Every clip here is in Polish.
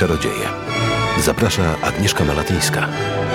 czarodzieje. Zaprasza Agnieszka Malatyńska.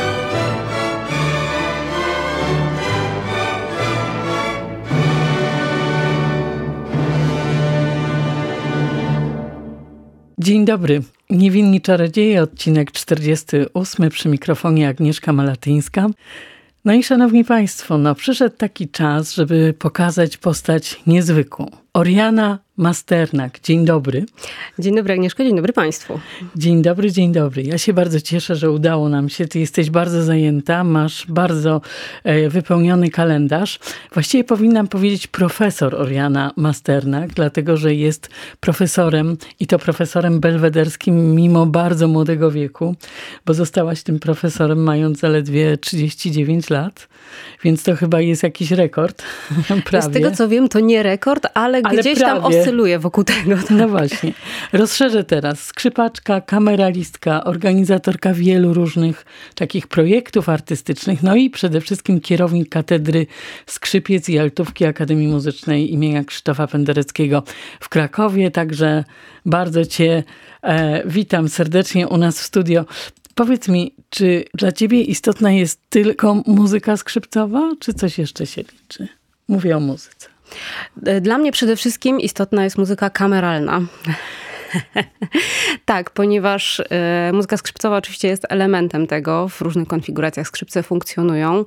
Dzień dobry. Niewinni czarodzieje, odcinek 48, przy mikrofonie Agnieszka Malatyńska. No i szanowni państwo, przyszedł taki czas, żeby pokazać postać niezwykłą. Oriana Masternak. Dzień dobry. Dzień dobry Agnieszko, dzień dobry państwu. Dzień dobry, dzień dobry. Ja się bardzo cieszę, że udało nam się. Ty jesteś bardzo zajęta, masz bardzo wypełniony kalendarz. Właściwie powinnam powiedzieć profesor Oriana Masternak, dlatego że jest profesorem i to profesorem belwederskim mimo bardzo młodego wieku, bo zostałaś tym profesorem mając zaledwie 39 lat, więc to chyba jest jakiś rekord. Prawie. Z tego co wiem, to nie rekord, ale gdzieś prawie. Tam oscyluje wokół tego. Tak. No właśnie. Rozszerzę teraz. Skrzypaczka, kameralistka, organizatorka wielu różnych takich projektów artystycznych, no i przede wszystkim kierownik Katedry Skrzypiec i Altówki Akademii Muzycznej imienia Krzysztofa Pendereckiego w Krakowie. Także bardzo cię witam serdecznie u nas w studio. Powiedz mi, czy dla ciebie istotna jest tylko muzyka skrzypcowa, czy coś jeszcze się liczy? Mówię o muzyce. Dla mnie przede wszystkim istotna jest muzyka kameralna. Tak, ponieważ muzyka skrzypcowa oczywiście jest elementem tego. W różnych konfiguracjach skrzypce funkcjonują.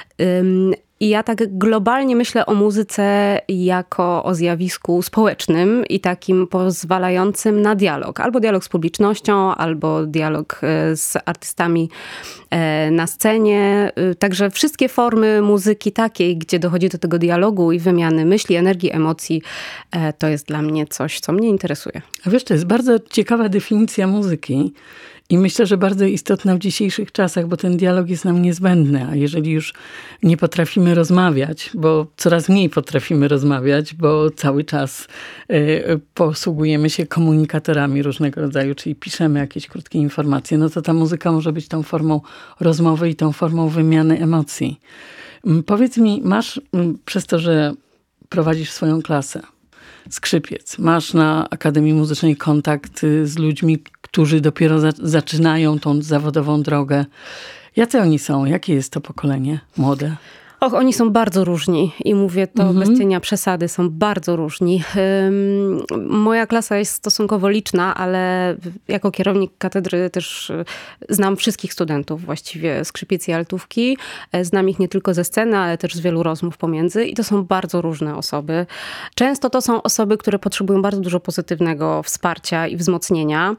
I ja tak globalnie myślę o muzyce jako o zjawisku społecznym i takim pozwalającym na dialog. Albo dialog z publicznością, albo dialog z artystami na scenie. Także wszystkie formy muzyki takiej, gdzie dochodzi do tego dialogu i wymiany myśli, energii, emocji, to jest dla mnie coś, co mnie interesuje. A wiesz, to jest bardzo ciekawa definicja muzyki. I myślę, że bardzo istotna w dzisiejszych czasach, bo ten dialog jest nam niezbędny. A jeżeli już nie potrafimy rozmawiać, bo coraz mniej potrafimy rozmawiać, bo cały czas posługujemy się komunikatorami różnego rodzaju, czyli piszemy jakieś krótkie informacje, no to ta muzyka może być tą formą rozmowy i tą formą wymiany emocji. Powiedz mi, masz przez to, że prowadzisz swoją klasę, skrzypiec, masz na Akademii Muzycznej kontakt z ludźmi, którzy dopiero zaczynają tą zawodową drogę. Jacy oni są? Jakie jest to pokolenie młode? Oni są bardzo różni i mówię to bez cienia przesady, są bardzo różni. Moja klasa jest stosunkowo liczna, ale jako kierownik katedry też znam wszystkich studentów właściwie skrzypiec i altówki. Znam ich nie tylko ze sceny, ale też z wielu rozmów pomiędzy i to są bardzo różne osoby. Często to są osoby, które potrzebują bardzo dużo pozytywnego wsparcia i wzmocnienia,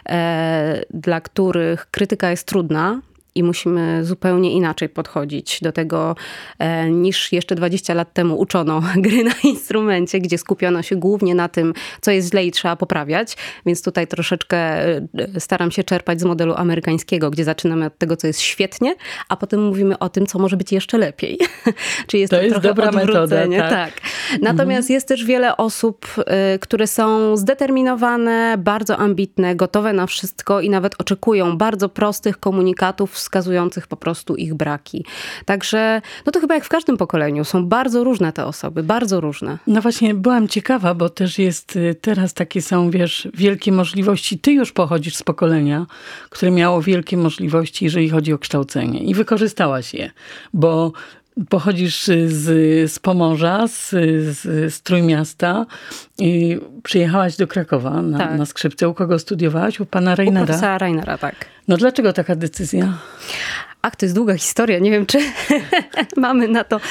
dla których krytyka jest trudna. I musimy zupełnie inaczej podchodzić do tego, niż jeszcze 20 lat temu uczono gry na instrumencie, gdzie skupiono się głównie na tym, co jest źle i trzeba poprawiać. Więc tutaj troszeczkę staram się czerpać z modelu amerykańskiego, gdzie zaczynamy od tego, co jest świetnie, a potem mówimy o tym, co może być jeszcze lepiej. Czyli jest to jest trochę dobra odwrócenie. metoda, tak. Natomiast jest też wiele osób, które są zdeterminowane, bardzo ambitne, gotowe na wszystko i nawet oczekują bardzo prostych komunikatów wskazujących po prostu ich braki. Także to chyba jak w każdym pokoleniu. Są bardzo różne te osoby, bardzo różne. No właśnie, byłam ciekawa, bo też jest teraz takie są, wielkie możliwości. Ty już pochodzisz z pokolenia, które miało wielkie możliwości, jeżeli chodzi o kształcenie. I wykorzystałaś je, bo pochodzisz z Pomorza, z Trójmiasta i przyjechałaś do Krakowa na skrzypce. U kogo studiowałaś? U pana Reinera? U profesora Reinera, tak. No dlaczego taka decyzja? Ach, to jest długa historia. Nie wiem, czy mamy na to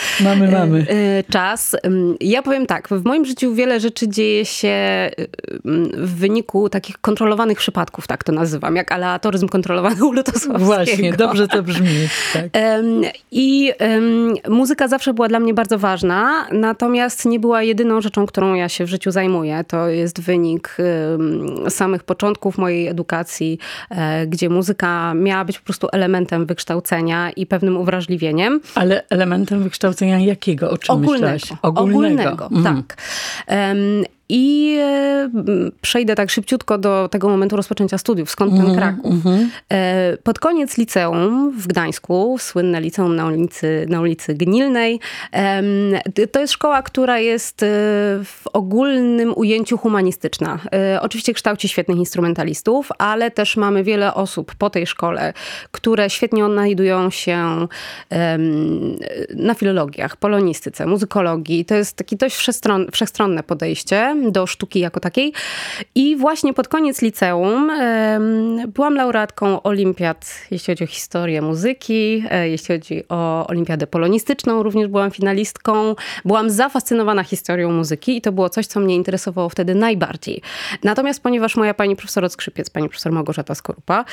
czas. Ja powiem tak, w moim życiu wiele rzeczy dzieje się w wyniku takich kontrolowanych przypadków, tak to nazywam, jak aleatoryzm kontrolowany u Lutosławskiego. Właśnie, dobrze to brzmi. Tak. I muzyka zawsze była dla mnie bardzo ważna, natomiast nie była jedyną rzeczą, którą ja się w życiu zajmuję. To jest wynik samych początków mojej edukacji, gdzie muzyka miała być po prostu elementem wykształcenia i pewnym uwrażliwieniem. Ale elementem wykształcenia jakiego? O czym myślałaś? Ogólnego, tak. I przejdę tak szybciutko do tego momentu rozpoczęcia studiów. Skąd ten Kraków? Pod koniec liceum w Gdańsku, słynne liceum na ulicy Gnilnej, to jest szkoła, która jest w ogólnym ujęciu humanistyczna. Oczywiście kształci świetnych instrumentalistów, ale też mamy wiele osób po tej szkole, które świetnie odnajdują się na filologiach, polonistyce, muzykologii. To jest takie dość wszechstronne podejście do sztuki jako takiej. I właśnie pod koniec liceum byłam laureatką olimpiad, jeśli chodzi o historię muzyki, jeśli chodzi o olimpiadę polonistyczną, również byłam finalistką. Byłam zafascynowana historią muzyki i to było coś, co mnie interesowało wtedy najbardziej. Natomiast ponieważ moja pani profesor od skrzypiec, pani profesor Małgorzata Skorupa,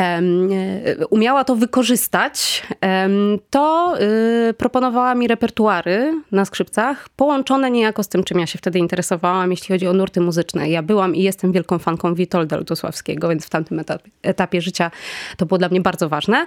umiała to wykorzystać, to proponowała mi repertuary na skrzypcach, połączone niejako z tym, czym ja się wtedy interesowałam, jeśli chodzi o nurty muzyczne. Ja byłam i jestem wielką fanką Witolda Lutosławskiego, więc w tamtym etapie życia to było dla mnie bardzo ważne.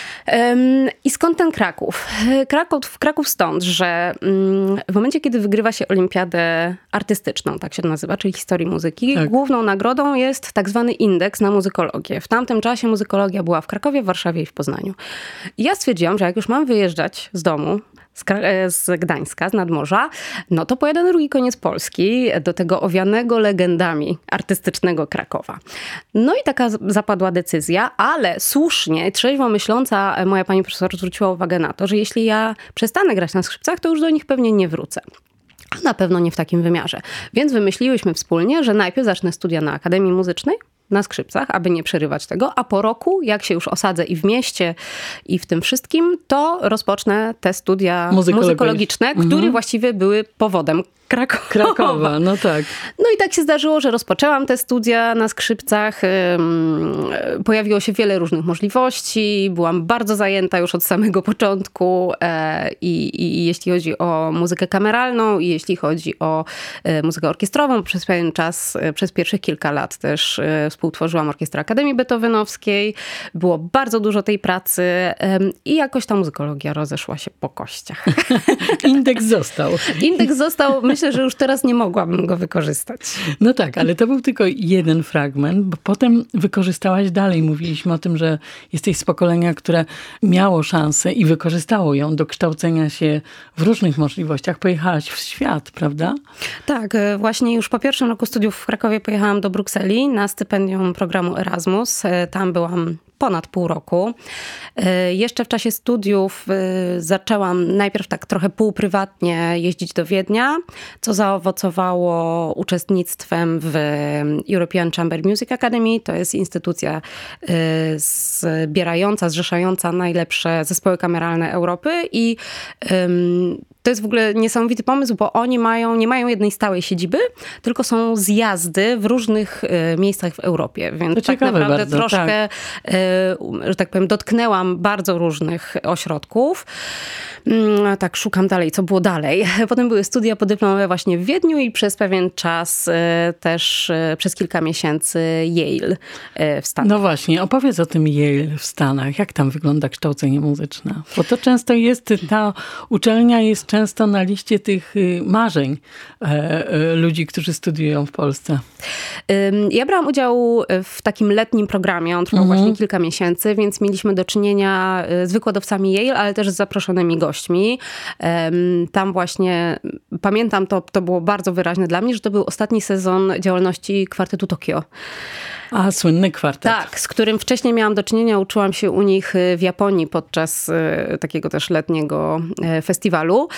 I skąd ten Kraków? Kraków stąd, że w momencie, kiedy wygrywa się olimpiadę artystyczną, tak się to nazywa, czyli historii muzyki, tak, główną nagrodą jest tak zwany indeks na muzykologię. W tamtym czasie muzykologia była w Krakowie, w Warszawie i w Poznaniu. I ja stwierdziłam, że jak już mam wyjeżdżać z domu, z Gdańska, z nadmorza, no to pojadę na drugi koniec Polski, do tego owianego legendami artystycznego Krakowa. No i taka zapadła decyzja, ale słusznie, trzeźwo myśląca moja pani profesor zwróciła uwagę na to, że jeśli ja przestanę grać na skrzypcach, to już do nich pewnie nie wrócę. A na pewno nie w takim wymiarze. Więc wymyśliłyśmy wspólnie, że najpierw zacznę studia na Akademii Muzycznej, na skrzypcach, aby nie przerywać tego, a po roku, jak się już osadzę i w mieście, i w tym wszystkim, to rozpocznę te studia muzykologiczne, które właściwie były powodem Krakowa. No tak. No i tak się zdarzyło, że rozpoczęłam te studia na skrzypcach. Pojawiło się wiele różnych możliwości. Byłam bardzo zajęta już od samego początku i jeśli chodzi o muzykę kameralną i jeśli chodzi o muzykę orkiestrową. Przez pewien czas, przez pierwszych kilka lat też współtworzyłam Orkiestrę Akademii Beethovenowskiej. Było bardzo dużo tej pracy i jakoś ta muzykologia rozeszła się po kościach. Indeks został. Indeks został. Myślę, że już teraz nie mogłabym go wykorzystać. No tak, ale to był tylko jeden fragment, bo potem wykorzystałaś dalej. Mówiliśmy o tym, że jesteś z pokolenia, które miało szansę i wykorzystało ją do kształcenia się w różnych możliwościach. Pojechałaś w świat, prawda? Tak, właśnie już po pierwszym roku studiów w Krakowie pojechałam do Brukseli na stypendium programu Erasmus. Tam byłam ponad pół roku. Jeszcze w czasie studiów zaczęłam najpierw tak trochę półprywatnie jeździć do Wiednia, co zaowocowało uczestnictwem w European Chamber Music Academy. To jest instytucja zrzeszająca najlepsze zespoły kameralne Europy i to jest w ogóle niesamowity pomysł, bo oni nie mają jednej stałej siedziby, tylko są zjazdy w różnych miejscach w Europie. Więc to tak naprawdę bardzo, troszkę, że tak powiem, dotknęłam bardzo różnych ośrodków. Tak, szukam dalej, co było dalej. Potem były studia podyplomowe właśnie w Wiedniu i przez pewien czas też przez kilka miesięcy Yale w Stanach. No właśnie, opowiedz o tym Yale w Stanach. Jak tam wygląda kształcenie muzyczne? Bo to często jest, ta uczelnia jest często na liście tych marzeń ludzi, którzy studiują w Polsce. Ja brałam udział w takim letnim programie. On trwał właśnie kilka miesięcy, więc mieliśmy do czynienia z wykładowcami Yale, ale też z zaproszonymi gośćmi. Tam właśnie, pamiętam to było bardzo wyraźne dla mnie, że to był ostatni sezon działalności kwartetu Tokio. A, słynny kwartet. Tak, z którym wcześniej miałam do czynienia, uczyłam się u nich w Japonii podczas takiego też letniego festiwalu.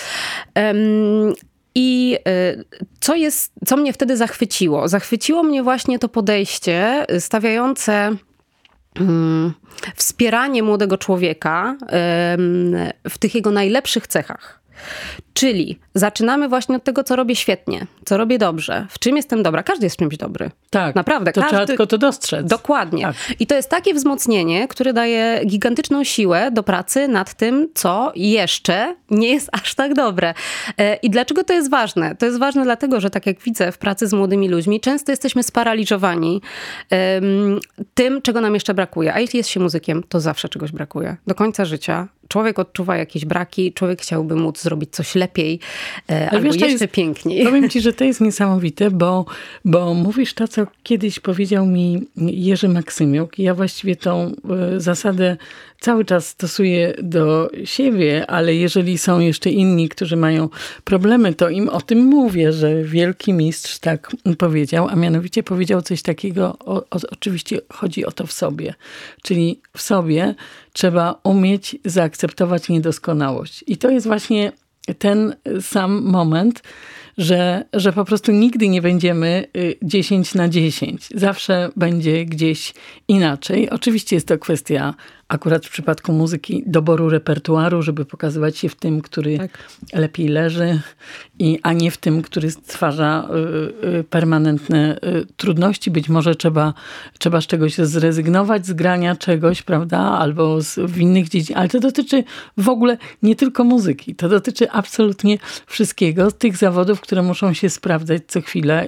I co mnie wtedy zachwyciło? Zachwyciło mnie właśnie to podejście stawiające wspieranie młodego człowieka w tych jego najlepszych cechach. Czyli zaczynamy właśnie od tego, co robię świetnie, co robię dobrze, w czym jestem dobra. Każdy jest w czymś dobry. Tak, naprawdę. To trzeba tylko to dostrzec. Dokładnie. Tak. I to jest takie wzmocnienie, które daje gigantyczną siłę do pracy nad tym, co jeszcze nie jest aż tak dobre. I dlaczego to jest ważne? To jest ważne dlatego, że tak jak widzę w pracy z młodymi ludźmi, często jesteśmy sparaliżowani tym, czego nam jeszcze brakuje. A jeśli jest się muzykiem, to zawsze czegoś brakuje. Do końca życia człowiek odczuwa jakieś braki, człowiek chciałby móc zrobić coś lepiej, albo wiesz, jeszcze piękniej. Powiem ci, że to jest niesamowite, bo mówisz to, co kiedyś powiedział mi Jerzy Maksymiuk. Ja właściwie tą zasadę cały czas stosuję do siebie, ale jeżeli są jeszcze inni, którzy mają problemy, to im o tym mówię, że wielki mistrz tak powiedział, a mianowicie powiedział coś takiego, oczywiście chodzi o to w sobie. Czyli w sobie trzeba umieć zaakceptować niedoskonałość. I to jest właśnie ten sam moment, że po prostu nigdy nie będziemy 10/10. Zawsze będzie gdzieś inaczej. Oczywiście jest to kwestia akurat w przypadku muzyki doboru repertuaru, żeby pokazywać się w tym, który lepiej leży, a nie w tym, który stwarza permanentne trudności. Być może trzeba z czegoś zrezygnować, z grania czegoś, prawda? Albo w innych dziedzinach. Ale to dotyczy w ogóle nie tylko muzyki. To dotyczy absolutnie wszystkiego. Tych zawodów, które muszą się sprawdzać co chwilę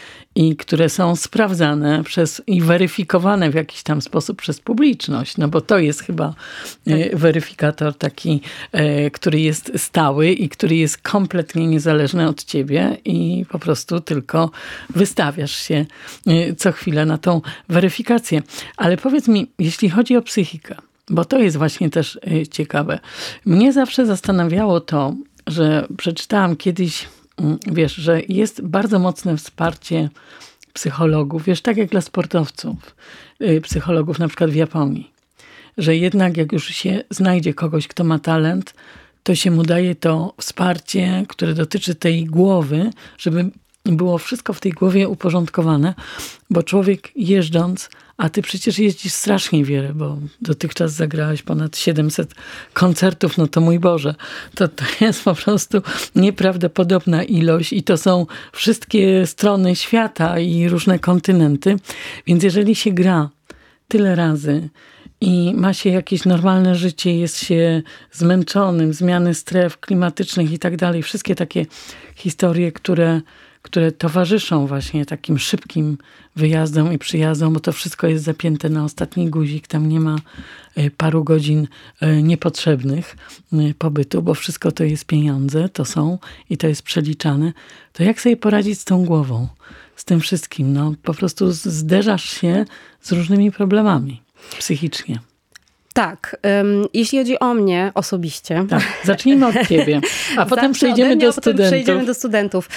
i które są sprawdzane i weryfikowane w jakiś tam sposób przez publiczność. No bo to jest chyba weryfikator taki, który jest stały i który jest kompletnie niezależny od ciebie i po prostu tylko wystawiasz się co chwilę na tą weryfikację. Ale powiedz mi, jeśli chodzi o psychikę, bo to jest właśnie też ciekawe. Mnie zawsze zastanawiało to, że przeczytałam kiedyś, wiesz, że jest bardzo mocne wsparcie psychologów, wiesz, tak jak dla sportowców, psychologów na przykład w Japonii, że jednak jak już się znajdzie kogoś, kto ma talent, to się mu daje to wsparcie, które dotyczy tej głowy, żeby było wszystko w tej głowie uporządkowane, bo człowiek jeżdżąc, a ty przecież jeździsz strasznie wiele, bo dotychczas zagrałaś ponad 700 koncertów, no to mój Boże, to jest po prostu nieprawdopodobna ilość i to są wszystkie strony świata i różne kontynenty, więc jeżeli się gra tyle razy i ma się jakieś normalne życie, jest się zmęczonym, zmiany stref klimatycznych i tak dalej, wszystkie takie historie, które towarzyszą właśnie takim szybkim wyjazdom i przyjazdom, bo to wszystko jest zapięte na ostatni guzik, tam nie ma paru godzin niepotrzebnych pobytu, bo wszystko to jest pieniądze, to są i to jest przeliczane. To jak sobie poradzić z tą głową, z tym wszystkim? No, po prostu zderzasz się z różnymi problemami psychicznie. Tak, jeśli chodzi o mnie osobiście. Tak, zacznijmy od ciebie, a potem przejdziemy do studentów. Przejdziemy do studentów.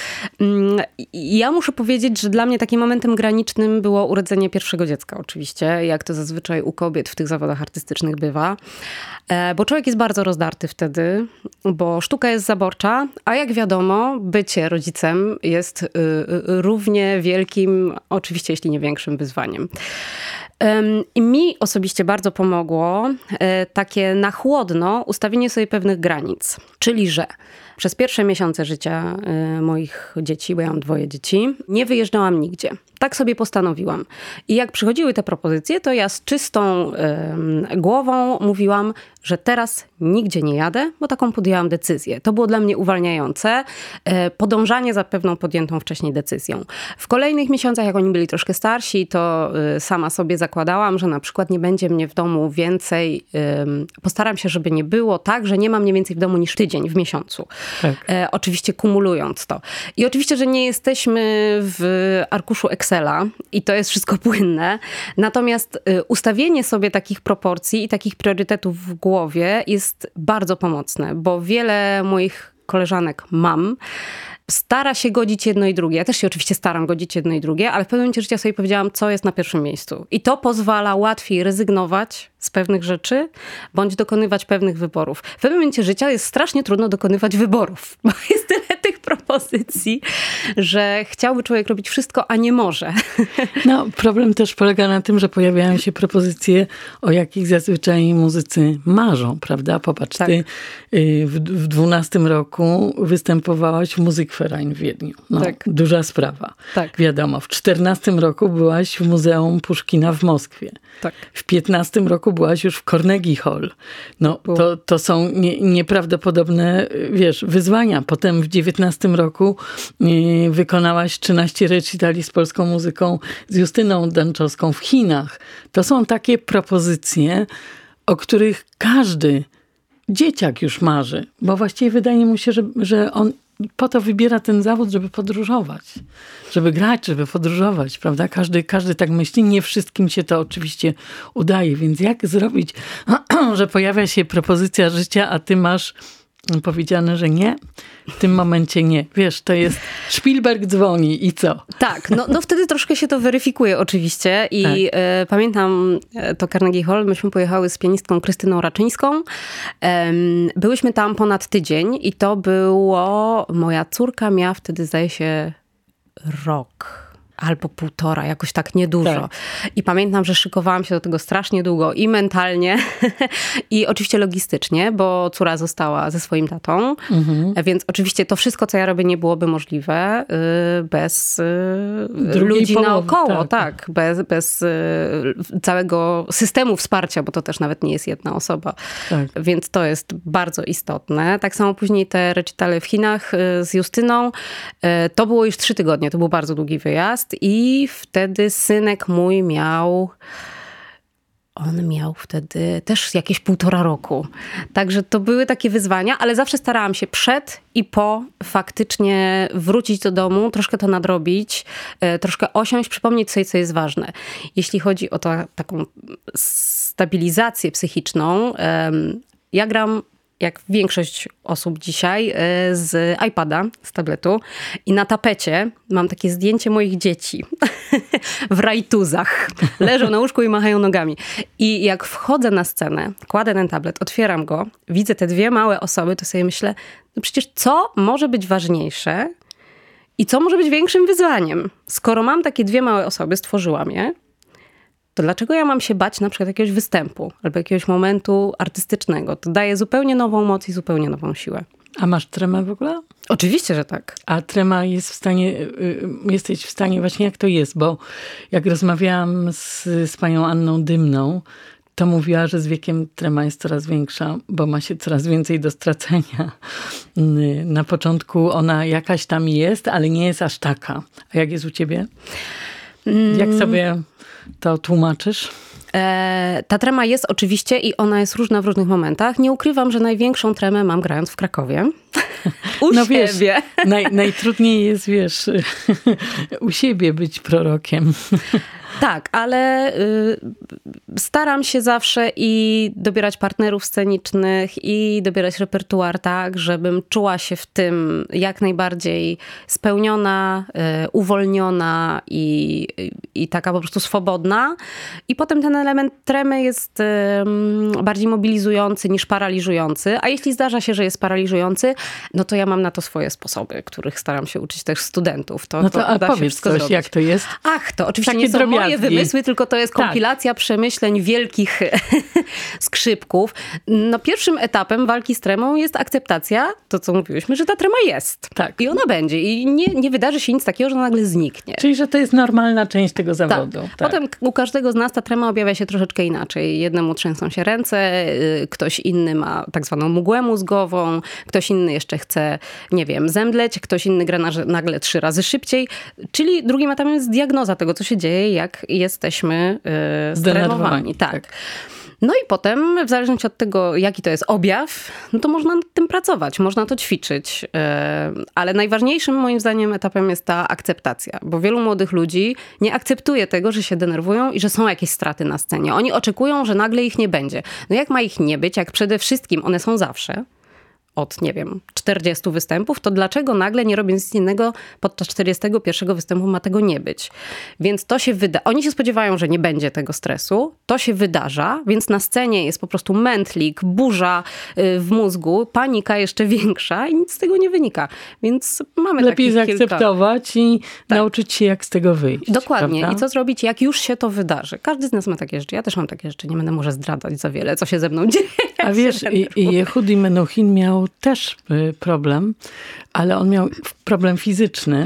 Ja muszę powiedzieć, że dla mnie takim momentem granicznym było urodzenie pierwszego dziecka oczywiście, jak to zazwyczaj u kobiet w tych zawodach artystycznych bywa. Bo człowiek jest bardzo rozdarty wtedy, bo sztuka jest zaborcza, a jak wiadomo, bycie rodzicem jest równie wielkim, oczywiście jeśli nie większym wyzwaniem. I mi osobiście bardzo pomogło takie na chłodno ustawienie sobie pewnych granic. Czyli, że przez pierwsze miesiące życia moich dzieci, bo ja mam 2 dzieci, nie wyjeżdżałam nigdzie. Tak sobie postanowiłam. I jak przychodziły te propozycje, to ja z czystą głową mówiłam, że teraz nigdzie nie jadę, bo taką podjęłam decyzję. To było dla mnie uwalniające. Podążanie za pewną podjętą wcześniej decyzją. W kolejnych miesiącach, jak oni byli troszkę starsi, to sama sobie zakładałam, że na przykład nie będzie mnie w domu więcej. Postaram się, żeby nie było tak, że nie mam mniej więcej w domu niż tydzień w miesiącu. Tak. Oczywiście kumulując to. I oczywiście, że nie jesteśmy w arkuszu Excela i to jest wszystko płynne. Natomiast ustawienie sobie takich proporcji i takich priorytetów w głowie jest bardzo pomocne, bo wiele moich koleżanek stara się godzić jedno i drugie. Ja też się oczywiście staram godzić jedno i drugie, ale w pewnym momencie życia sobie powiedziałam, co jest na pierwszym miejscu. I to pozwala łatwiej rezygnować z pewnych rzeczy, bądź dokonywać pewnych wyborów. W pewnym momencie życia jest strasznie trudno dokonywać wyborów, bo jest tyle tych propozycji, że chciałby człowiek robić wszystko, a nie może. No, problem też polega na tym, że pojawiają się propozycje, o jakich zazwyczaj muzycy marzą, prawda? Popatrz, tak. Ty w 12 roku występowałaś w Musikverein w Wiedniu. No, tak. Duża sprawa. Tak. Wiadomo, w 14 roku byłaś w Muzeum Puszkina w Moskwie. Tak. W 15 roku byłaś już w Carnegie Hall. No, to są nieprawdopodobne, wiesz, wyzwania. Potem w 19 roku wykonałaś 13 recitali z polską muzyką z Justyną Danczowską w Chinach. To są takie propozycje, o których każdy dzieciak już marzy, bo właściwie wydaje mu się, że on po to wybiera ten zawód, żeby podróżować, żeby grać, żeby podróżować, prawda? Każdy tak myśli. Nie wszystkim się to oczywiście udaje, więc jak zrobić, że pojawia się propozycja życia, a ty masz powiedziane, że nie? W tym momencie nie. Wiesz, to jest Spielberg dzwoni i co? Tak, no wtedy troszkę się to weryfikuje oczywiście i tak. Pamiętam to Carnegie Hall, myśmy pojechały z pianistką Krystyną Raczyńską. Byłyśmy tam ponad tydzień i to było, moja córka miała wtedy zdaje się rok. Albo 1,5, jakoś tak niedużo. Tak. I pamiętam, że szykowałam się do tego strasznie długo i mentalnie, i oczywiście logistycznie, bo córa została ze swoim tatą. Więc oczywiście to wszystko, co ja robię, nie byłoby możliwe bez ludzi naokoło. Tak. Bez całego systemu wsparcia, bo to też nawet nie jest jedna osoba. Tak. Więc to jest bardzo istotne. Tak samo później te recitale w Chinach z Justyną. To było już 3 tygodnie. To był bardzo długi wyjazd. I wtedy synek mój miał wtedy też jakieś 1,5 roku. Także to były takie wyzwania, ale zawsze starałam się przed i po faktycznie wrócić do domu, troszkę to nadrobić, troszkę osiąść, przypomnieć sobie, co jest ważne. Jeśli chodzi o taką stabilizację psychiczną, ja gram jak większość osób dzisiaj, z iPada, z tabletu i na tapecie mam takie zdjęcie moich dzieci w rajtuzach. Leżą na łóżku i machają nogami. I jak wchodzę na scenę, kładę ten tablet, otwieram go, widzę te 2 małe osoby, to sobie myślę, no przecież co może być ważniejsze i co może być większym wyzwaniem? Skoro mam takie 2 małe osoby, stworzyłam je, to dlaczego ja mam się bać na przykład jakiegoś występu albo jakiegoś momentu artystycznego? To daje zupełnie nową moc i zupełnie nową siłę. A masz tremę w ogóle? Oczywiście, że tak. A trema jesteś w stanie, właśnie jak to jest, bo jak rozmawiałam z panią Anną Dymną, to mówiła, że z wiekiem trema jest coraz większa, bo ma się coraz więcej do stracenia. Na początku ona jakaś tam jest, ale nie jest aż taka. A jak jest u ciebie? Jak sobie to tłumaczysz? Ta trema jest oczywiście i ona jest różna w różnych momentach. Nie ukrywam, że największą tremę mam grając w Krakowie. U siebie. Wiesz, najtrudniej jest, wiesz, u siebie być prorokiem. Tak, ale staram się zawsze i dobierać partnerów scenicznych i dobierać repertuar tak, żebym czuła się w tym jak najbardziej spełniona, uwolniona i taka po prostu swobodna. I potem ten element tremy jest bardziej mobilizujący niż paraliżujący. A jeśli zdarza się, że jest paraliżujący, no to ja mam na to swoje sposoby, których staram się uczyć też studentów. A powiedz coś, zrobić. Jak to jest? Ach, to oczywiście takie nie są moje wymysły, tylko to jest kompilacja przemyśleń wielkich skrzypków. No pierwszym etapem walki z tremą jest akceptacja, to co mówiłyśmy, że ta trema jest. Tak. I ona będzie. I nie wydarzy się nic takiego, że ona nagle zniknie. Czyli, że to jest normalna część tego zawodu. Tak. Potem u każdego z nas ta trema objawia się troszeczkę inaczej. Jednemu trzęsą się ręce, ktoś inny ma tak zwaną mgłę mózgową, ktoś inny jeszcze chce, nie wiem, zemdleć, ktoś inny gra nagle 3 razy szybciej. Czyli drugim etapem jest diagnoza tego, co się dzieje, jak jesteśmy zdenerwowani. Tak. No i potem, w zależności od tego, jaki to jest objaw, no to można nad tym pracować, można to ćwiczyć. Ale najważniejszym moim zdaniem etapem jest ta akceptacja, bo wielu młodych ludzi nie akceptuje tego, że się denerwują i że są jakieś straty na scenie. Oni oczekują, że nagle ich nie będzie. No jak ma ich nie być, jak przede wszystkim one są zawsze, od, nie wiem, 40 występów, to dlaczego nagle nie robiąc nic innego podczas 41 występu ma tego nie być? Więc to się oni się spodziewają, że nie będzie tego stresu, to się wydarza, więc na scenie jest po prostu mętlik, burza w mózgu, panika jeszcze większa i nic z tego nie wynika. Więc mamy lepiej zaakceptować i nauczyć się, jak z tego wyjść. Dokładnie. Prawda? I co zrobić, jak już się to wydarzy? Każdy z nas ma takie rzeczy. Ja też mam takie rzeczy. Nie będę może zdradzać za wiele, co się ze mną dzieje. A wiesz, Yehudi Menuhin miał też problem, ale on miał problem fizyczny.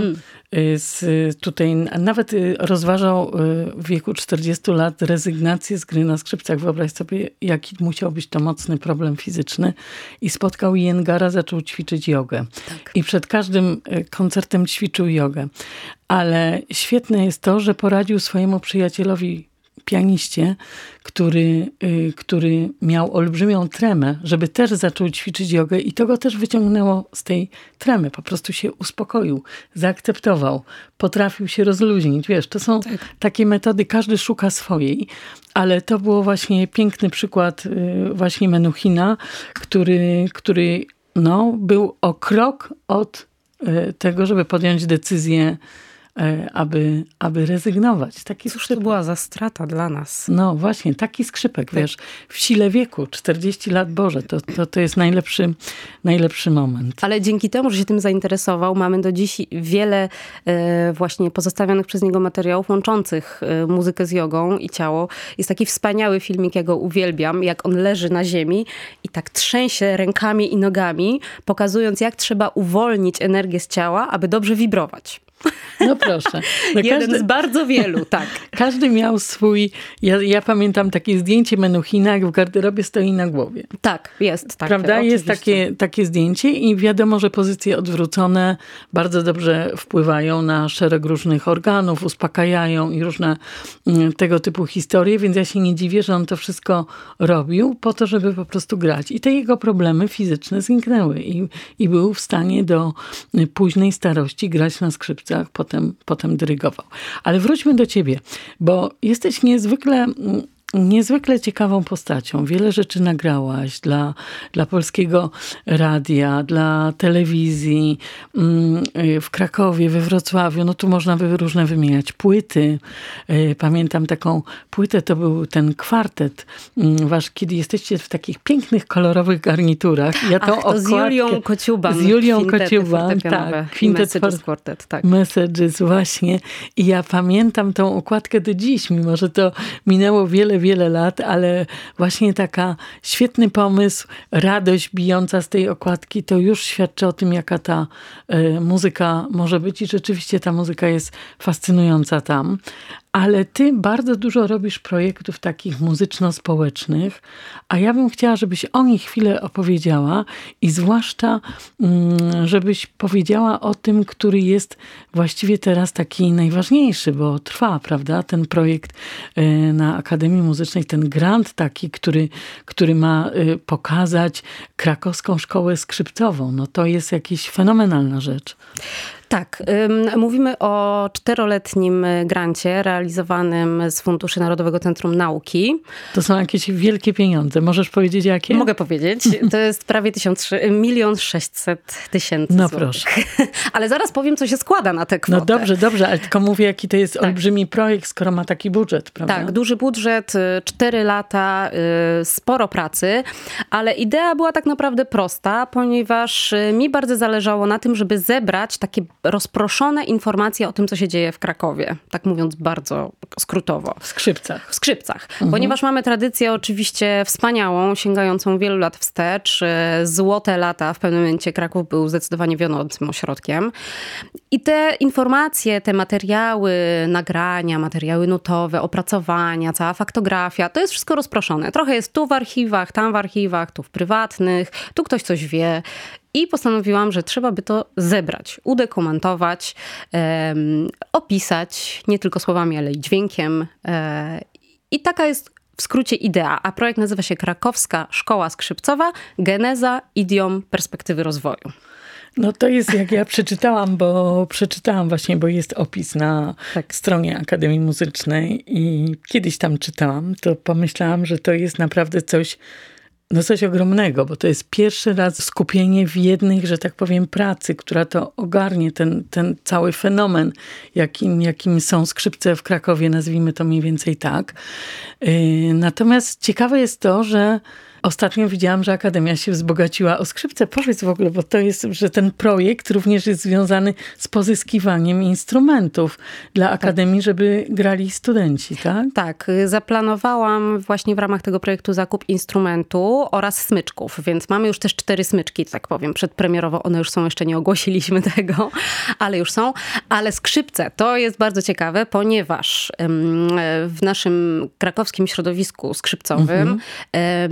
Tutaj nawet rozważał w wieku 40 lat rezygnację z gry na skrzypcach. Wyobraź sobie, jaki musiał być to mocny problem fizyczny. I spotkał Iyengara, zaczął ćwiczyć jogę. Tak. I przed każdym koncertem ćwiczył jogę. Ale świetne jest to, że poradził swojemu przyjacielowi pianiście, który miał olbrzymią tremę, żeby też zaczął ćwiczyć jogę i to go też wyciągnęło z tej tremy. Po prostu się uspokoił, zaakceptował, potrafił się rozluźnić. Wiesz, to są takie metody, każdy szuka swojej, ale to było właśnie piękny przykład właśnie Menuhina, który był o krok od tego, żeby podjąć decyzję, aby rezygnować. Cóż to była za strata dla nas? No właśnie, taki skrzypek, wiesz, w sile wieku, 40 lat, Boże, to jest najlepszy moment. Ale dzięki temu, że się tym zainteresował, mamy do dziś wiele właśnie pozostawionych przez niego materiałów łączących muzykę z jogą i ciało. Jest taki wspaniały filmik, ja go uwielbiam, jak on leży na ziemi i tak trzęsie rękami i nogami, pokazując, jak trzeba uwolnić energię z ciała, aby dobrze wibrować. No proszę. No jeden z bardzo wielu, tak. Każdy miał swój... Ja pamiętam takie zdjęcie Menuhina, jak w garderobie stoi na głowie. Tak, jest. Tak, prawda? Jest takie zdjęcie i wiadomo, że pozycje odwrócone bardzo dobrze wpływają na szereg różnych organów, uspokajają i różne tego typu historie, więc ja się nie dziwię, że on to wszystko robił po to, żeby po prostu grać. I te jego problemy fizyczne zniknęły i był w stanie do późnej starości grać na skrzypcach, potem dyrygował. Ale wróćmy do ciebie, bo jesteś niezwykle ciekawą postacią. Wiele rzeczy nagrałaś dla Polskiego Radia, dla telewizji, w Krakowie, we Wrocławiu. No tu można by różne wymieniać płyty. Pamiętam taką płytę, to był ten kwartet wasz, kiedy jesteście w takich pięknych, kolorowych garniturach. Ja to z Julią Kociuban. Z Julią Kociuban, tak. Messages Quartet, tak. Messages, właśnie. I ja pamiętam tą okładkę do dziś, mimo że to minęło wiele lat, ale właśnie taka świetny pomysł, radość bijąca z tej okładki, to już świadczy o tym, jaka ta muzyka może być i rzeczywiście ta muzyka jest fascynująca tam. Ale ty bardzo dużo robisz projektów takich muzyczno-społecznych, a ja bym chciała, żebyś o nich chwilę opowiedziała i zwłaszcza, żebyś powiedziała o tym, który jest właściwie teraz taki najważniejszy, bo trwa, prawda, ten projekt na Akademii Muzycznej, ten grant taki, który ma pokazać krakowską szkołę skrzypcową. No to jest jakaś fenomenalna rzecz. Tak, mówimy o 4-letnim grancie realizowanym z Funduszy Narodowego Centrum Nauki. To są jakieś wielkie pieniądze. Możesz powiedzieć jakie? Mogę powiedzieć. To jest prawie 1 600 000 No złotych. proszę. Ale zaraz powiem, co się składa na tę kwotę. No dobrze, ale tylko mówię, jaki to jest olbrzymi projekt, skoro ma taki budżet, prawda? Tak, duży budżet, 4 lata, sporo pracy, ale idea była tak naprawdę prosta, ponieważ mi bardzo zależało na tym, żeby zebrać takie rozproszone informacje o tym, co się dzieje w Krakowie. Tak mówiąc bardzo skrótowo. W skrzypcach. W skrzypcach. Ponieważ mamy tradycję oczywiście wspaniałą, sięgającą wielu lat wstecz. Złote lata. W pewnym momencie Kraków był zdecydowanie wiodącym ośrodkiem. I te informacje, te materiały, nagrania, materiały nutowe, opracowania, cała faktografia, to jest wszystko rozproszone. Trochę jest tu w archiwach, tam w archiwach, tu w prywatnych, tu ktoś coś wie. I postanowiłam, że trzeba by to zebrać, udokumentować, opisać, nie tylko słowami, ale i dźwiękiem. I taka jest w skrócie idea. A projekt nazywa się Krakowska Szkoła Skrzypcowa, geneza, idiom, perspektywy rozwoju. No to jest, jak ja przeczytałam właśnie, bo jest opis na stronie Akademii Muzycznej i kiedyś tam czytałam, to pomyślałam, że to jest naprawdę coś ogromnego, bo to jest pierwszy raz skupienie w jednej, że tak powiem, pracy, która to ogarnie ten cały fenomen, jakim są skrzypce w Krakowie, nazwijmy to mniej więcej tak. Natomiast ciekawe jest to, że ostatnio widziałam, że Akademia się wzbogaciła o skrzypce. Powiedz w ogóle, bo to jest, że ten projekt również jest związany z pozyskiwaniem instrumentów dla Akademii, żeby grali studenci, tak? Tak. Zaplanowałam właśnie w ramach tego projektu zakup instrumentu oraz smyczków, więc mamy już też 4 smyczki, tak powiem, przedpremierowo. One już są, jeszcze nie ogłosiliśmy tego, ale już są. Ale skrzypce to jest bardzo ciekawe, ponieważ w naszym krakowskim środowisku skrzypcowym mamy wspaniałe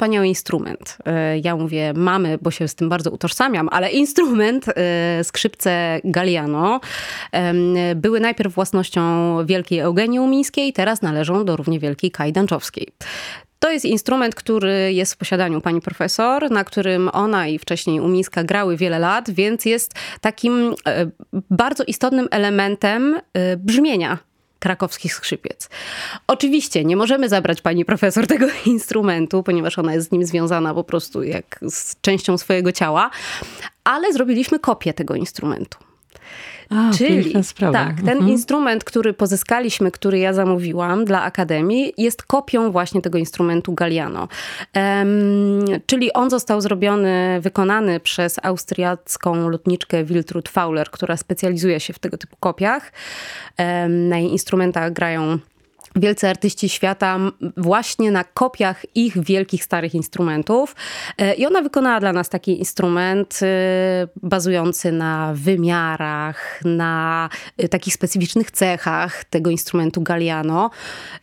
wspaniały instrument. Ja mówię mamy, bo się z tym bardzo utożsamiam, ale instrument, skrzypce Galliano, były najpierw własnością wielkiej Eugenii Umińskiej, teraz należą do równie wielkiej Kai Danczowskiej. To jest instrument, który jest w posiadaniu pani profesor, na którym ona i wcześniej Umińska grały wiele lat, więc jest takim bardzo istotnym elementem brzmienia krakowskich skrzypiec. Oczywiście nie możemy zabrać pani profesor tego instrumentu, ponieważ ona jest z nim związana po prostu jak z częścią swojego ciała, ale zrobiliśmy kopię tego instrumentu. Czyli tak, ten instrument, który pozyskaliśmy, który ja zamówiłam dla Akademii, jest kopią właśnie tego instrumentu Galliano. Czyli on został wykonany przez austriacką lutniczkę Wiltrud Fauler, która specjalizuje się w tego typu kopiach. Na jej instrumentach grają wielcy artyści świata właśnie na kopiach ich wielkich, starych instrumentów. I ona wykonała dla nas taki instrument bazujący na wymiarach, na takich specyficznych cechach tego instrumentu Galliano.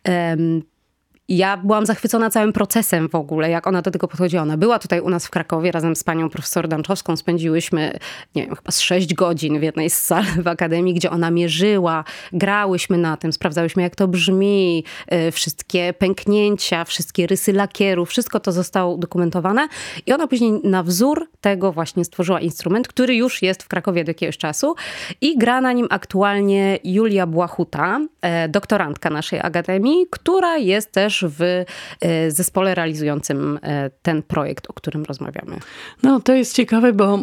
Ja byłam zachwycona całym procesem w ogóle, jak ona do tego podchodziła. Ona była tutaj u nas w Krakowie razem z panią profesor Danczowską. Spędziłyśmy, nie wiem, chyba z 6 godzin w jednej z sal w Akademii, gdzie ona mierzyła. Grałyśmy na tym, sprawdzałyśmy jak to brzmi, wszystkie pęknięcia, wszystkie rysy lakieru, wszystko to zostało udokumentowane. I ona później na wzór tego właśnie stworzyła instrument, który już jest w Krakowie od jakiegoś czasu. I gra na nim aktualnie Julia Błachuta, doktorantka naszej Akademii, która jest też w zespole realizującym ten projekt, o którym rozmawiamy. No to jest ciekawe, bo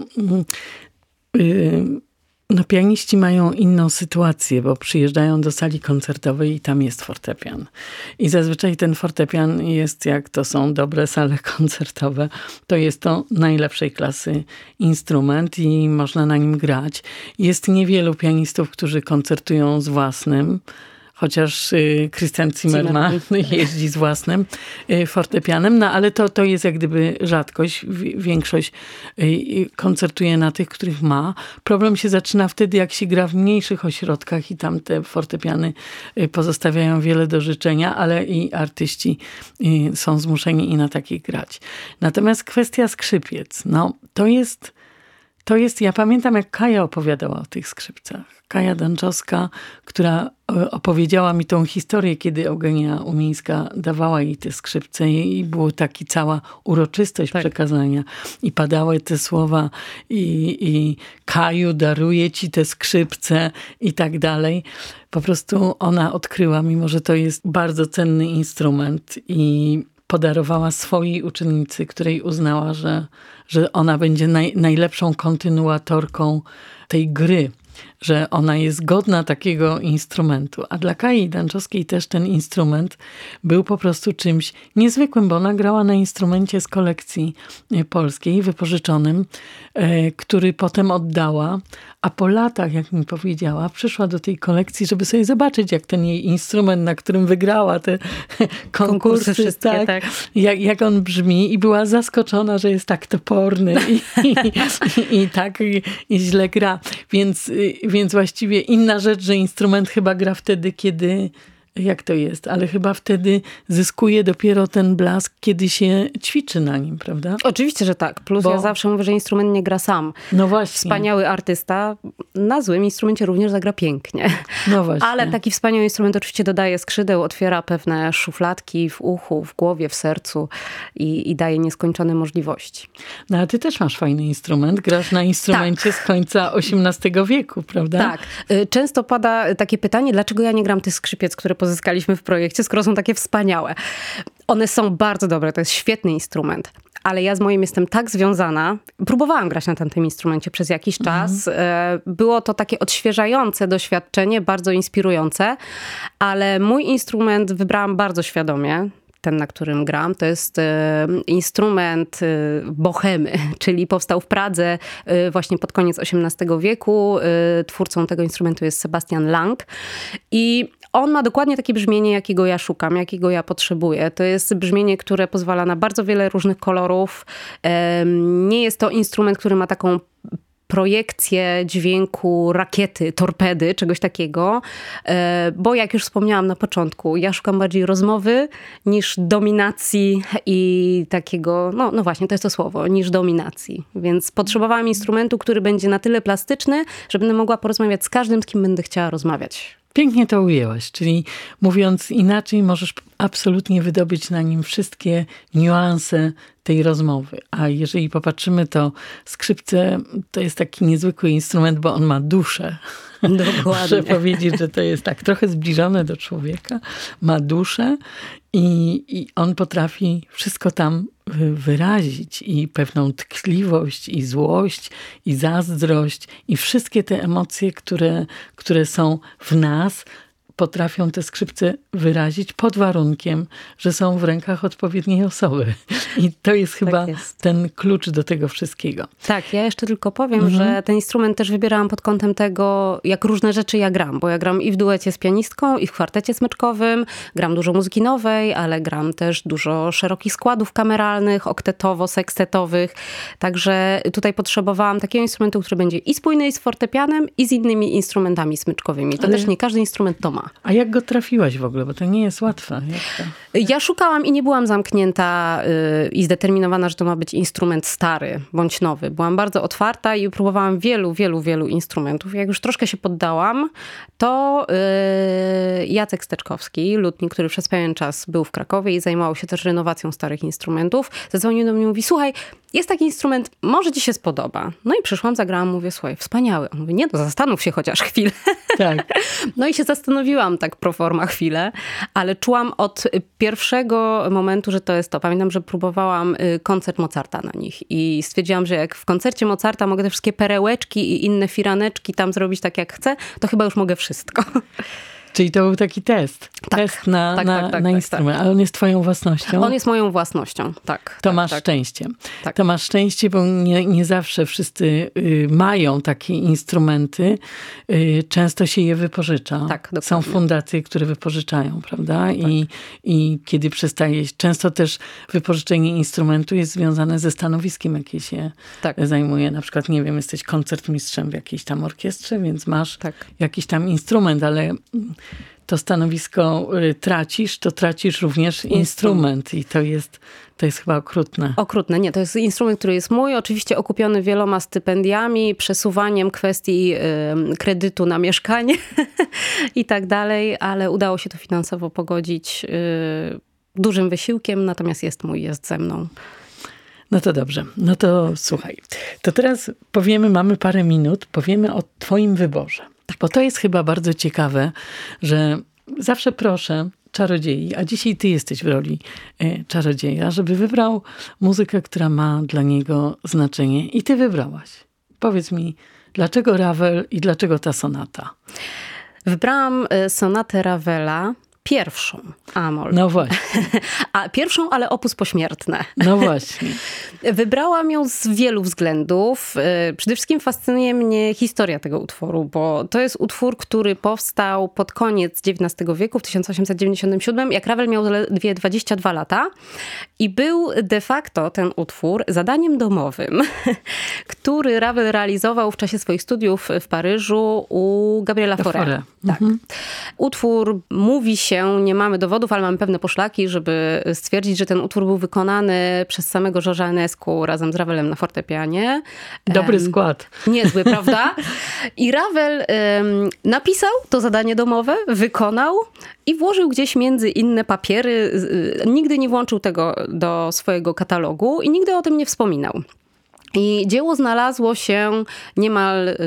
pianiści mają inną sytuację, bo przyjeżdżają do sali koncertowej i tam jest fortepian. I zazwyczaj ten fortepian jest, jak to są dobre sale koncertowe, to jest to najlepszej klasy instrument i można na nim grać. Jest niewielu pianistów, którzy koncertują z własnym, chociaż Christian Zimmermann jeździ z własnym fortepianem, no ale to jest jak gdyby rzadkość. Większość koncertuje na tych, których ma. Problem się zaczyna wtedy, jak się gra w mniejszych ośrodkach i tam te fortepiany pozostawiają wiele do życzenia, ale i artyści są zmuszeni i na takich grać. Natomiast kwestia skrzypiec, no to jest, ja pamiętam jak Kaja opowiadała o tych skrzypcach. Kaja Danczowska, która opowiedziała mi tą historię, kiedy Eugenia Umińska dawała jej te skrzypce i było taki cała uroczystość przekazania. I padały te słowa i Kaju, daruję ci te skrzypce i tak dalej. Po prostu ona odkryła, mimo że to jest bardzo cenny instrument i podarowała swojej uczennicy, której uznała, że ona będzie najlepszą kontynuatorką tej gry, że ona jest godna takiego instrumentu. A dla Kai Danczowskiej też ten instrument był po prostu czymś niezwykłym, bo ona grała na instrumencie z kolekcji polskiej, wypożyczonym, który potem oddała, a po latach, jak mi powiedziała, przyszła do tej kolekcji, żeby sobie zobaczyć, jak ten jej instrument, na którym wygrała te konkursy wszystkie, tak. Jak on brzmi i była zaskoczona, że jest tak toporny i tak i źle gra. Więc właściwie inna rzecz, że instrument chyba gra wtedy, kiedy, jak to jest, ale chyba wtedy zyskuje dopiero ten blask, kiedy się ćwiczy na nim, prawda? Oczywiście, że tak. Plus ja zawsze mówię, że instrument nie gra sam. No właśnie. Wspaniały artysta na złym instrumencie również zagra pięknie. No właśnie. Ale taki wspaniały instrument oczywiście dodaje skrzydeł, otwiera pewne szufladki w uchu, w głowie, w sercu i daje nieskończone możliwości. No a ty też masz fajny instrument. Grasz na instrumencie z końca XVIII wieku, prawda? Tak. Często pada takie pytanie, dlaczego ja nie gram tych skrzypiec, które pozyskaliśmy w projekcie, skoro są takie wspaniałe. One są bardzo dobre, to jest świetny instrument. Ale ja z moim jestem tak związana. Próbowałam grać na tamtym instrumencie przez jakiś czas. Było to takie odświeżające doświadczenie, bardzo inspirujące. Ale mój instrument wybrałam bardzo świadomie. Ten, na którym gram, to jest instrument bohemy, czyli powstał w Pradze właśnie pod koniec XVIII wieku. Twórcą tego instrumentu jest Sebastian Lang. I on ma dokładnie takie brzmienie, jakiego ja szukam, jakiego ja potrzebuję. To jest brzmienie, które pozwala na bardzo wiele różnych kolorów. Nie jest to instrument, który ma taką projekcję dźwięku rakiety, torpedy, czegoś takiego, bo jak już wspomniałam na początku, ja szukam bardziej rozmowy niż dominacji i takiego, no właśnie, to jest to słowo, niż dominacji. Więc potrzebowałam instrumentu, który będzie na tyle plastyczny, że będę mogła porozmawiać z każdym, z kim będę chciała rozmawiać. Pięknie to ujęłaś, czyli mówiąc inaczej, możesz absolutnie wydobyć na nim wszystkie niuanse tej rozmowy. A jeżeli popatrzymy, to skrzypce to jest taki niezwykły instrument, bo on ma duszę. Dokładnie. Muszę powiedzieć, że to jest tak trochę zbliżone do człowieka, ma duszę i on potrafi wszystko tam wyrazić i pewną tkliwość, i złość, i zazdrość, i wszystkie te emocje, które są w nas, potrafią te skrzypce wyrazić pod warunkiem, że są w rękach odpowiedniej osoby. I to jest chyba ten klucz do tego wszystkiego. Tak, ja jeszcze tylko powiem, że ten instrument też wybierałam pod kątem tego, jak różne rzeczy ja gram, bo ja gram i w duecie z pianistką, i w kwartecie smyczkowym, gram dużo muzyki nowej, ale gram też dużo szerokich składów kameralnych, oktetowo-sekstetowych, także tutaj potrzebowałam takiego instrumentu, który będzie i spójny z fortepianem, i z innymi instrumentami smyczkowymi. To też nie każdy instrument to ma. A jak go trafiłaś w ogóle? Bo to nie jest łatwe. Ja szukałam i nie byłam zamknięta i zdeterminowana, że to ma być instrument stary bądź nowy. Byłam bardzo otwarta i próbowałam wielu instrumentów. Jak już troszkę się poddałam, to Jacek Steczkowski, lutnik, który przez pewien czas był w Krakowie i zajmował się też renowacją starych instrumentów, zadzwonił do mnie i mówi: słuchaj, jest taki instrument, może ci się spodoba. No i przyszłam, zagrałam, mówię: słuchaj, wspaniały. On mówi: nie, no zastanów się chociaż chwilę. Tak. No i się zastanowiłam tak pro forma chwilę, ale czułam od pierwszego momentu, że to jest to. Pamiętam, że próbowałam koncert Mozarta na nich i stwierdziłam, że jak w koncercie Mozarta mogę te wszystkie perełeczki i inne firaneczki tam zrobić tak jak chcę, to chyba już mogę wszystko. Czyli to był taki test. Test na instrument. Ale on jest twoją własnością? On jest moją własnością, tak. To masz szczęście. Tak. To masz szczęście, bo nie zawsze wszyscy mają takie instrumenty. Często się je wypożycza. Tak, dokładnie. Są fundacje, które wypożyczają, prawda? Tak. I kiedy przestajesz... Często też wypożyczenie instrumentu jest związane ze stanowiskiem, jakie się zajmuje. Na przykład, nie wiem, jesteś koncertmistrzem w jakiejś tam orkiestrze, więc masz jakiś tam instrument, ale to stanowisko tracisz, to tracisz również instrument i to jest chyba okrutne. Okrutne, nie. To jest instrument, który jest mój, oczywiście okupiony wieloma stypendiami, przesuwaniem kwestii kredytu na mieszkanie i tak dalej, ale udało się to finansowo pogodzić dużym wysiłkiem, natomiast jest mój, jest ze mną. No to dobrze. No to słuchaj. To teraz mamy parę minut, powiemy o twoim wyborze. Bo to jest chyba bardzo ciekawe, że zawsze proszę czarodziei, a dzisiaj ty jesteś w roli czarodzieja, żeby wybrał muzykę, która ma dla niego znaczenie. I ty wybrałaś. Powiedz mi, dlaczego Ravel i dlaczego ta sonata? Wybrałam sonatę Ravela. Pierwszą, Amol. No właśnie. A pierwszą, ale opus pośmiertne. No właśnie. Wybrałam ją z wielu względów. Przede wszystkim fascynuje mnie historia tego utworu, bo to jest utwór, który powstał pod koniec XIX wieku, w 1897, jak Ravel miał zaledwie 22 lata. I był de facto ten utwór zadaniem domowym, który Ravel realizował w czasie swoich studiów w Paryżu u Gabriela Fauré. Tak. Utwór mówi się, nie mamy dowodów, ale mamy pewne poszlaki, żeby stwierdzić, że ten utwór był wykonany przez samego Georgesa Enescu razem z Ravelem na fortepianie. Dobry skład. Niezły, prawda? I Ravel napisał to zadanie domowe, wykonał i włożył gdzieś między inne papiery. Nigdy nie włączył tego do swojego katalogu i nigdy o tym nie wspominał. I dzieło znalazło się niemal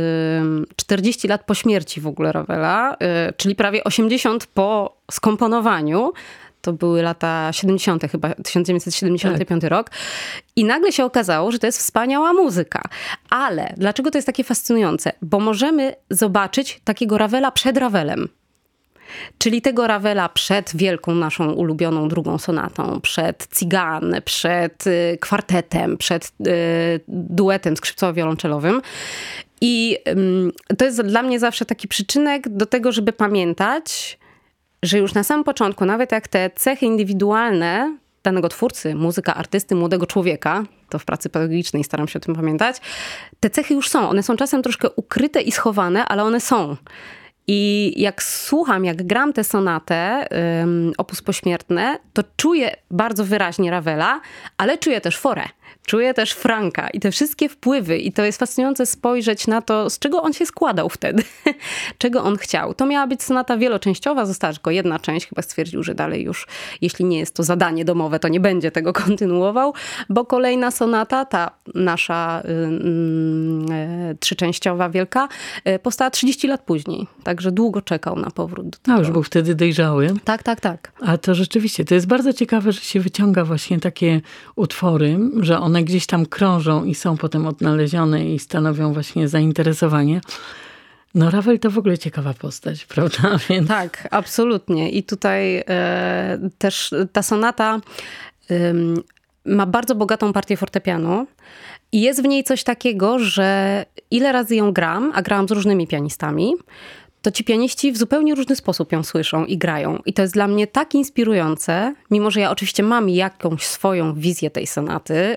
40 lat po śmierci w ogóle Ravela, czyli prawie 80 po skomponowaniu. To były lata 70. chyba, 1975 rok. I nagle się okazało, że to jest wspaniała muzyka. Ale dlaczego to jest takie fascynujące? Bo możemy zobaczyć takiego Ravela przed Ravelem. Czyli tego Ravela przed wielką naszą ulubioną drugą sonatą, przed Cigane, przed kwartetem, przed duetem skrzypcowo-wiolonczelowym. I to jest dla mnie zawsze taki przyczynek do tego, żeby pamiętać, że już na samym początku, nawet jak te cechy indywidualne danego twórcy, muzyka, artysty, młodego człowieka, to w pracy pedagogicznej staram się o tym pamiętać. Te cechy już są. One są czasem troszkę ukryte i schowane, ale one są. I jak słucham, jak gram tę sonatę, opus pośmiertne, to czuję bardzo wyraźnie Ravela, ale czuję też Fauré. Czuję też Franka i te wszystkie wpływy i to jest fascynujące spojrzeć na to, z czego on się składał wtedy, czego on chciał. To miała być sonata wieloczęściowa, została tylko jedna część, chyba stwierdził, że dalej już, jeśli nie jest to zadanie domowe, to nie będzie tego kontynuował, bo kolejna sonata, ta nasza trzyczęściowa wielka, powstała 30 lat później, także długo czekał na powrót do tego. A już był wtedy dojrzały. Tak. A to rzeczywiście, to jest bardzo ciekawe, że się wyciąga właśnie takie utwory, że one gdzieś tam krążą i są potem odnalezione i stanowią właśnie zainteresowanie. No Ravel to w ogóle ciekawa postać, prawda? Więc... Tak, absolutnie. I tutaj też ta sonata ma bardzo bogatą partię fortepianu i jest w niej coś takiego, że ile razy ją gram, a grałam z różnymi pianistami, to ci pianiści w zupełnie różny sposób ją słyszą i grają. I to jest dla mnie tak inspirujące, mimo że ja oczywiście mam jakąś swoją wizję tej sonaty.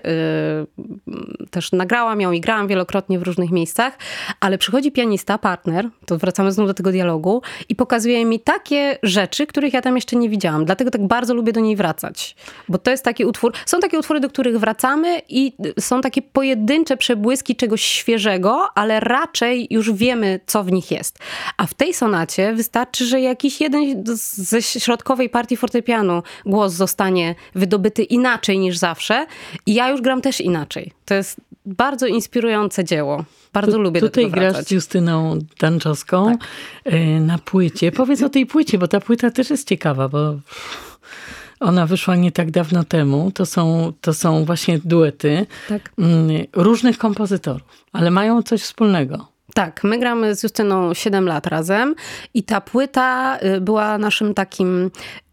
Też nagrałam ją i grałam wielokrotnie w różnych miejscach, ale przychodzi pianista, partner, to wracamy znów do tego dialogu, i pokazuje mi takie rzeczy, których ja tam jeszcze nie widziałam. Dlatego tak bardzo lubię do niej wracać. Bo to jest taki utwór, są takie utwory, do których wracamy i są takie pojedyncze przebłyski czegoś świeżego, ale raczej już wiemy, co w nich jest. A w tej sonacie wystarczy, że jakiś jeden ze środkowej partii fortepianu głos zostanie wydobyty inaczej niż zawsze i ja już gram też inaczej. To jest bardzo inspirujące dzieło. Bardzo lubię do tego wracać. Tutaj grasz z Justyną Danczowską tak. Na płycie. Powiedz o tej płycie, bo ta płyta też jest ciekawa, bo ona wyszła nie tak dawno temu. To są właśnie duety różnych kompozytorów, ale mają coś wspólnego. Tak, my gramy z Justyną 7 lat razem i ta płyta była naszym takim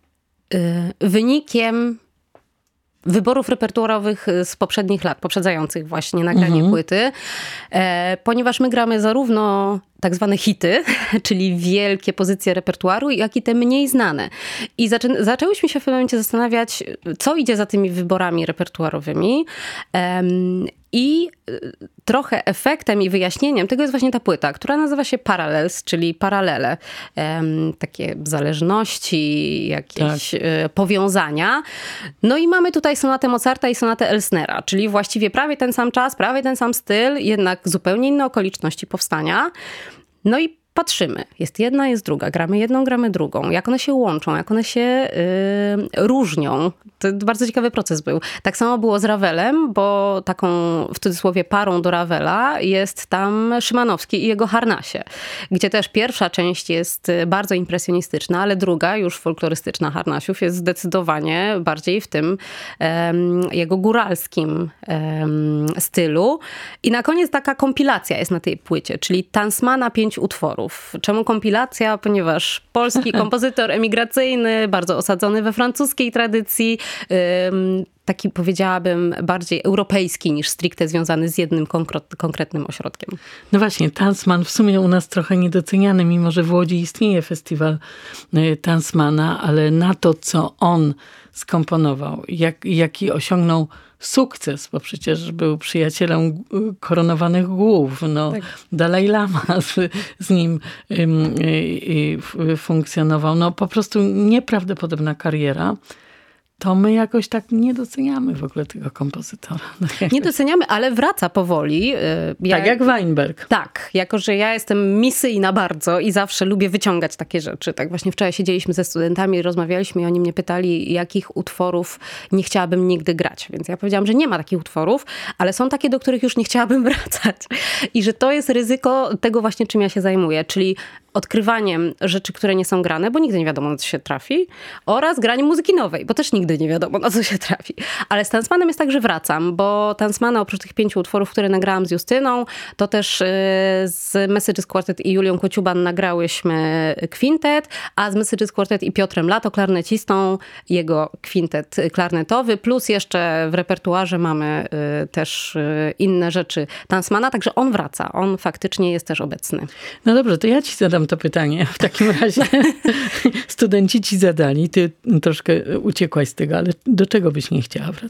wynikiem wyborów repertuarowych z poprzednich lat, poprzedzających właśnie nagranie płyty, ponieważ my gramy zarówno tak zwane hity, czyli wielkie pozycje repertuaru, jak i te mniej znane. I zaczęłyśmy się w pewnym momencie zastanawiać, co idzie za tymi wyborami repertuarowymi. I trochę efektem i wyjaśnieniem tego jest właśnie ta płyta, która nazywa się Parallels, czyli paralele. Takie zależności, jakieś powiązania. No i mamy tutaj sonatę Mozarta i sonatę Elsnera, czyli właściwie prawie ten sam czas, prawie ten sam styl, jednak zupełnie inne okoliczności powstania. No i patrzymy. Jest jedna, jest druga. Gramy jedną, gramy drugą. Jak one się łączą, jak one się różnią. To bardzo ciekawy proces był. Tak samo było z Ravelem, bo taką w cudzysłowie parą do Ravela jest tam Szymanowski i jego Harnasie, gdzie też pierwsza część jest bardzo impresjonistyczna, ale druga, już folklorystyczna Harnasiów, jest zdecydowanie bardziej w tym jego góralskim stylu. I na koniec taka kompilacja jest na tej płycie, czyli Tansmana 5 utworów. Czemu kompilacja? Ponieważ polski kompozytor emigracyjny, bardzo osadzony we francuskiej tradycji, taki powiedziałabym bardziej europejski niż stricte związany z jednym konkretnym ośrodkiem. No właśnie, Tansman w sumie u nas trochę niedoceniany, mimo że w Łodzi istnieje festiwal Tansmana, ale na to, co on skomponował, jaki osiągnął sukces, bo przecież był przyjacielem koronowanych głów. No, tak. Dalaj Lama z nim funkcjonował. No po prostu nieprawdopodobna kariera. To my jakoś tak nie doceniamy w ogóle tego kompozytora. No nie doceniamy, ale wraca powoli. Tak jak Weinberg. Tak, jako że ja jestem misyjna bardzo i zawsze lubię wyciągać takie rzeczy. Tak właśnie wczoraj siedzieliśmy ze studentami, rozmawialiśmy i oni mnie pytali, jakich utworów nie chciałabym nigdy grać. Więc ja powiedziałam, że nie ma takich utworów, ale są takie, do których już nie chciałabym wracać. I że to jest ryzyko tego właśnie, czym ja się zajmuję, czyli odkrywaniem rzeczy, które nie są grane, bo nigdy nie wiadomo, na co się trafi, oraz graniem muzyki nowej, bo też nigdy nie wiadomo, na co się trafi. Ale z Tansmanem jest tak, że wracam, bo Tansmana oprócz tych 5 utworów, które nagrałam z Justyną, to też z Messages Quartet i Julią Kociuban nagrałyśmy kwintet, a z Messages Quartet i Piotrem Lato, klarnecistą, jego kwintet klarnetowy, plus jeszcze w repertuarze mamy też inne rzeczy Tansmana, także on wraca, on faktycznie jest też obecny. No dobrze, to ja ci zadam to pytanie. W takim razie studenci ci zadali, ty troszkę uciekłaś z tego, ale do czego byś nie chciała wracać?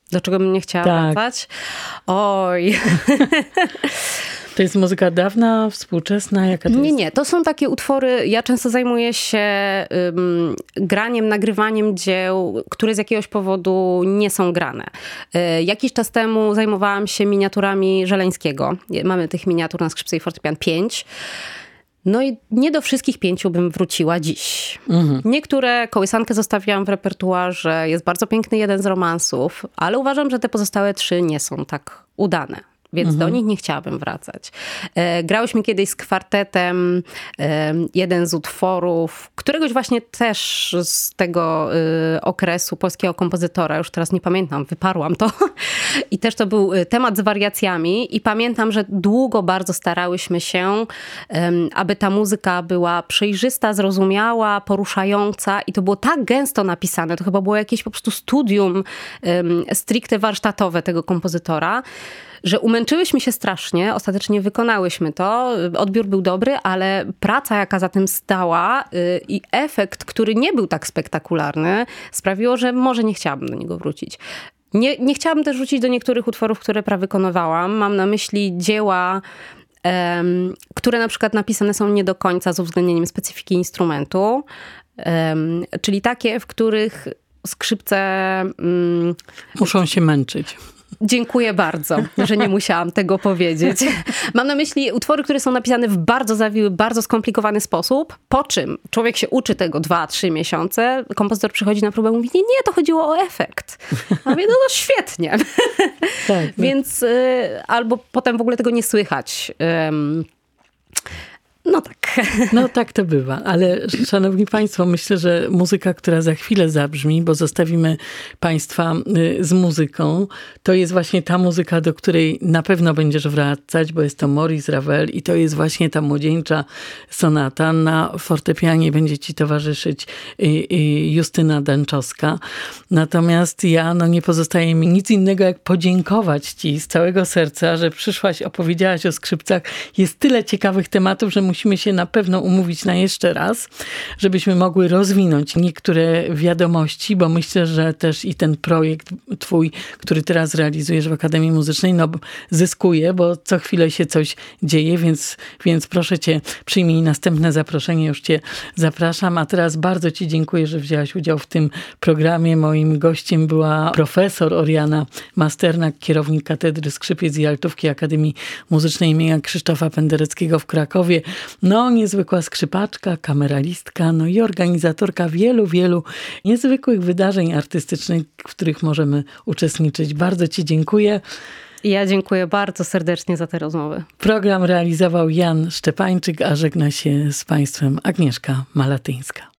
Do czego bym nie chciała wracać? Oj. To jest muzyka dawna, współczesna? Jaka to jest? Nie. To są takie utwory, ja często zajmuję się graniem, nagrywaniem dzieł, które z jakiegoś powodu nie są grane. Jakiś czas temu zajmowałam się miniaturami Żeleńskiego. Mamy tych miniatur na skrzypce i fortepian 5. No i nie do wszystkich 5 bym wróciła dziś. Niektóre kołysankę zostawiłam w repertuarze. Jest bardzo piękny jeden z romansów, ale uważam, że te pozostałe 3 nie są tak udane. Więc do nich nie chciałabym wracać. Grałyśmy kiedyś z kwartetem jeden z utworów, któregoś właśnie też z tego okresu polskiego kompozytora, już teraz nie pamiętam, wyparłam to. I też to był temat z wariacjami i pamiętam, że długo bardzo starałyśmy się, aby ta muzyka była przejrzysta, zrozumiała, poruszająca i to było tak gęsto napisane, to chyba było jakieś po prostu studium stricte warsztatowe tego kompozytora, że umęczyłyśmy się strasznie, ostatecznie wykonałyśmy to, odbiór był dobry, ale praca, jaka za tym stała i efekt, który nie był tak spektakularny, sprawiło, że może nie chciałabym do niego wrócić. Nie chciałabym też wrócić do niektórych utworów, które prawykonywałam. Mam na myśli dzieła, które na przykład napisane są nie do końca z uwzględnieniem specyfiki instrumentu, czyli takie, w których skrzypce muszą się męczyć. Dziękuję bardzo, że nie musiałam tego powiedzieć. Mam na myśli utwory, które są napisane w bardzo zawiły, bardzo skomplikowany sposób, po czym człowiek się uczy tego 2-3 miesiące, kompozytor przychodzi na próbę i mówi, nie, to chodziło o efekt. A mówię, no świetnie. Tak, Więc albo potem w ogóle tego nie słychać. No tak. No tak to bywa, ale szanowni państwo, myślę, że muzyka, która za chwilę zabrzmi, bo zostawimy państwa z muzyką, to jest właśnie ta muzyka, do której na pewno będziesz wracać, bo jest to Maurice Ravel i to jest właśnie ta młodzieńcza sonata. Na fortepianie będzie ci towarzyszyć Justyna Dęczowska. Natomiast ja, nie pozostaje mi nic innego, jak podziękować ci z całego serca, że przyszłaś, opowiedziałaś o skrzypcach. Jest tyle ciekawych tematów, że musimy się na pewno umówić na jeszcze raz, żebyśmy mogły rozwinąć niektóre wiadomości, bo myślę, że też i ten projekt twój, który teraz realizujesz w Akademii Muzycznej, zyskuje, bo co chwilę się coś dzieje, więc proszę cię, przyjmij następne zaproszenie, już cię zapraszam. A teraz bardzo ci dziękuję, że wzięłaś udział w tym programie. Moim gościem była profesor Oriana Masternak, kierownik Katedry Skrzypiec i Altówki Akademii Muzycznej im. Krzysztofa Pendereckiego w Krakowie. Niezwykła skrzypaczka, kameralistka, i organizatorka wielu niezwykłych wydarzeń artystycznych, w których możemy uczestniczyć. Bardzo ci dziękuję. Ja dziękuję bardzo serdecznie za tę rozmowę. Program realizował Jan Szczepańczyk, a żegna się z państwem Agnieszka Malatyńska.